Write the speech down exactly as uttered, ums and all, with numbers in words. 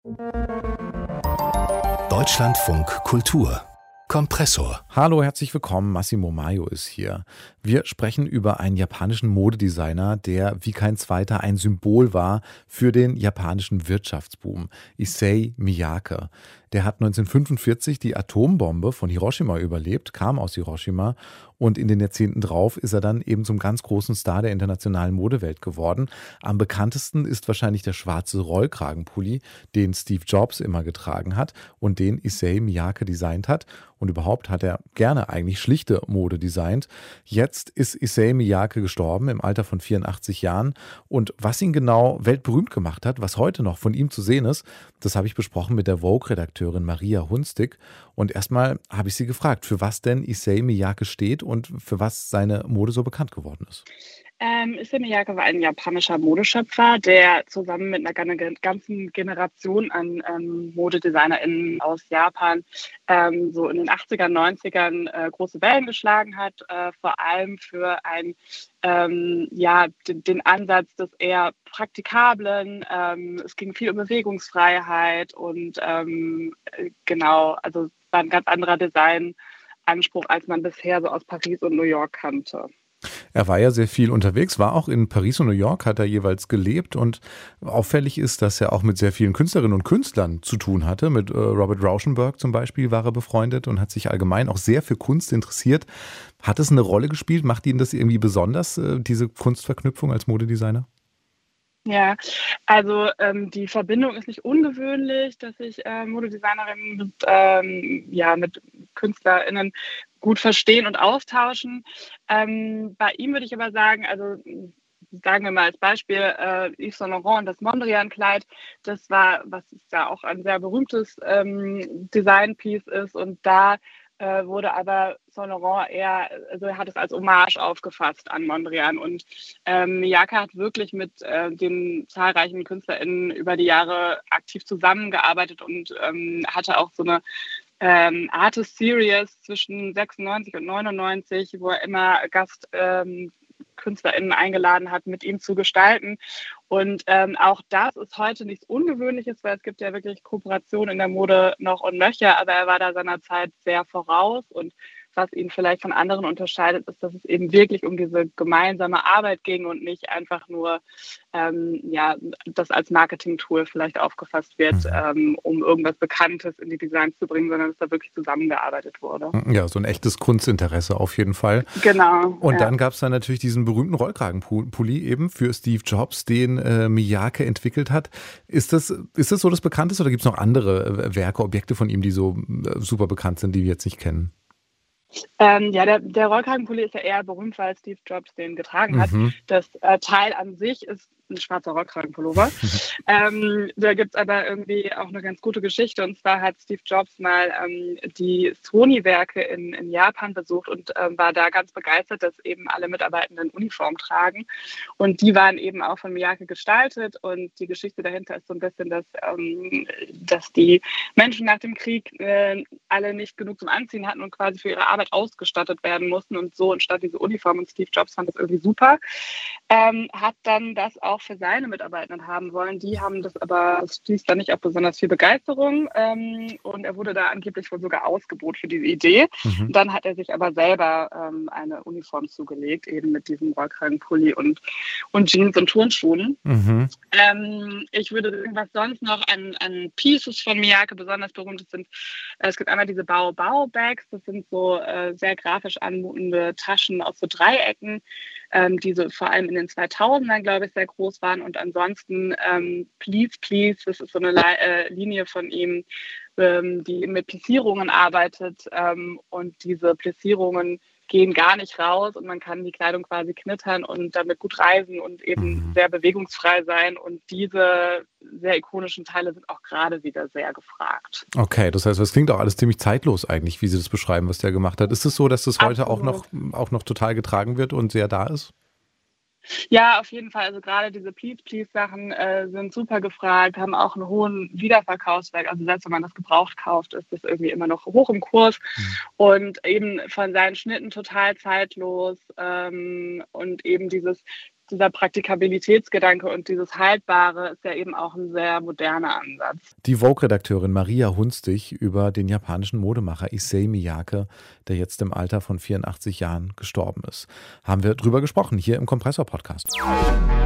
Deutschlandfunk Kultur Kompressor. Hallo, herzlich willkommen. Massimo Maio ist hier. Wir sprechen über einen japanischen Modedesigner, der wie kein zweiter ein Symbol war für den japanischen Wirtschaftsboom. Issey Miyake. Der hat neunzehnhundertfünfundvierzig die Atombombe von Hiroshima überlebt, kam aus Hiroshima und in den Jahrzehnten drauf ist er dann eben zum ganz großen Star der internationalen Modewelt geworden. Am bekanntesten ist wahrscheinlich der schwarze Rollkragenpulli, den Steve Jobs immer getragen hat und den Issey Miyake designt hat. Und überhaupt hat er gerne eigentlich schlichte Mode designt. Jetzt ist Issey Miyake gestorben im Alter von vierundachtzig Jahren. Und was ihn genau weltberühmt gemacht hat, was heute noch von ihm zu sehen ist, das habe ich besprochen mit der Vogue-Redakteurin Maria Hunstig. Und erstmal habe ich sie gefragt, für was denn Issey Miyake steht und für was seine Mode so bekannt geworden ist. Ähm, Issey Miyake war ein japanischer Modeschöpfer, der zusammen mit einer ganzen Generation an ähm, ModedesignerInnen aus Japan ähm, so in den achtzigern, neunzigern äh, große Wellen geschlagen hat, äh, vor allem für ein, ähm, ja, den, den Ansatz des eher praktikablen. Ähm, es ging viel um Bewegungsfreiheit und ähm, genau, also es war ein ganz anderer Designanspruch, als man bisher so aus Paris und New York kannte. Er war ja sehr viel unterwegs, war auch in Paris und New York, hat er jeweils gelebt und auffällig ist, dass er auch mit sehr vielen Künstlerinnen und Künstlern zu tun hatte. Mit äh, Robert Rauschenberg zum Beispiel war er befreundet und hat sich allgemein auch sehr für Kunst interessiert. Hat es eine Rolle gespielt? Macht ihn das irgendwie besonders, äh, diese Kunstverknüpfung als Modedesigner? Ja, also ähm, die Verbindung ist nicht ungewöhnlich, dass sich äh, Modedesignerinnen mit, ähm, ja, mit KünstlerInnen gut verstehen und austauschen. Ähm, bei ihm würde ich aber sagen, also sagen wir mal als Beispiel äh, Yves Saint Laurent, das Mondrian-Kleid, das war, was ja auch ein sehr berühmtes ähm, Design-Piece ist und da äh, wurde aber Saint Laurent eher, also er hat es als Hommage aufgefasst an Mondrian und ähm, Miyake hat wirklich mit äh, den zahlreichen KünstlerInnen über die Jahre aktiv zusammengearbeitet und ähm, hatte auch so eine ähm, Artist Series zwischen sechsundneunzig und neunundneunzig, wo er immer Gast ähm, KünstlerInnen eingeladen hat, mit ihm zu gestalten. Und ähm, auch das ist heute nichts Ungewöhnliches, weil es gibt ja wirklich Kooperationen in der Mode noch und nöcher, aber er war da seiner Zeit sehr voraus und was ihn vielleicht von anderen unterscheidet, ist, dass es eben wirklich um diese gemeinsame Arbeit ging und nicht einfach nur, ähm, ja, das als Marketing-Tool vielleicht aufgefasst wird, ähm, um irgendwas Bekanntes in die Designs zu bringen, sondern dass da wirklich zusammengearbeitet wurde. Ja, so ein echtes Kunstinteresse auf jeden Fall. Genau. Und ja. dann gab es dann natürlich diesen berühmten Rollkragenpulli eben für Steve Jobs, den äh, Miyake entwickelt hat. Ist das, ist das so das Bekannteste oder gibt es noch andere äh, Werke, Objekte von ihm, die so äh, super bekannt sind, die wir jetzt nicht kennen? Ähm, ja, der, der Rollkragenpulli ist ja eher berühmt, weil Steve Jobs den getragen hat. Mhm. Das äh, Teil an sich ist ein schwarzer Rollkragenpullover. ähm, da gibt es aber irgendwie auch eine ganz gute Geschichte. Und zwar hat Steve Jobs mal ähm, die Sony-Werke in, in Japan besucht und ähm, war da ganz begeistert, dass eben alle Mitarbeitenden Uniform tragen. Und die waren eben auch von Miyake gestaltet. Und die Geschichte dahinter ist so ein bisschen, dass, ähm, dass die Menschen nach dem Krieg äh, alle nicht genug zum Anziehen hatten und quasi für ihre Arbeit ausgestattet werden mussten. Und so entstand diese Uniform. Und Steve Jobs fand das irgendwie super. Ähm, hat dann das auch für seine Mitarbeitenden haben wollen. Die haben das aber, es stieß da nicht auf besonders viel Begeisterung ähm, und er wurde da angeblich wohl sogar ausgebuht für diese Idee. Mhm. Dann hat er sich aber selber ähm, eine Uniform zugelegt, eben mit diesem Rollkragenpulli und, und Jeans und Turnschuhen. Mhm. Ähm, ich würde irgendwas sonst noch an, an Pieces von Miyake besonders berühmt sind. Es gibt einmal diese Bao-Bao-Bags, das sind so äh, sehr grafisch anmutende Taschen aus so Dreiecken, ähm, die so vor allem in den zweitausendern, glaube ich, sehr groß waren. Und ansonsten ähm, Please, Please, das ist so eine Le- äh, Linie von ihm, ähm, die mit Plissierungen arbeitet. Ähm, und diese Plissierungen gehen gar nicht raus und man kann die Kleidung quasi knittern und damit gut reisen und eben mhm. sehr bewegungsfrei sein. Und diese sehr ikonischen Teile sind auch gerade wieder sehr gefragt. Okay, das heißt, das klingt auch alles ziemlich zeitlos eigentlich, wie Sie das beschreiben, was der gemacht hat. Ist es so, dass das heute auch noch, auch noch total getragen wird und sehr da ist? Ja, auf jeden Fall. Also gerade diese Please-Please-Sachen äh, sind super gefragt, haben auch einen hohen Wiederverkaufswert. Also selbst wenn man das gebraucht kauft, ist das irgendwie immer noch hoch im Kurs. Mhm. Und eben von seinen Schnitten total zeitlos. Ähm, und eben dieses dieser Praktikabilitätsgedanke und dieses Haltbare ist ja eben auch ein sehr moderner Ansatz. Die Vogue-Redakteurin Maria Hunstig über den japanischen Modemacher Issey Miyake, der jetzt im Alter von vierundachtzig Jahren gestorben ist. Haben wir drüber gesprochen hier im Kompressor-Podcast.